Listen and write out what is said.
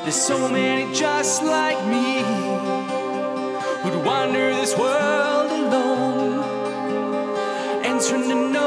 There's so many just like me who'd wander this world alone, entering to know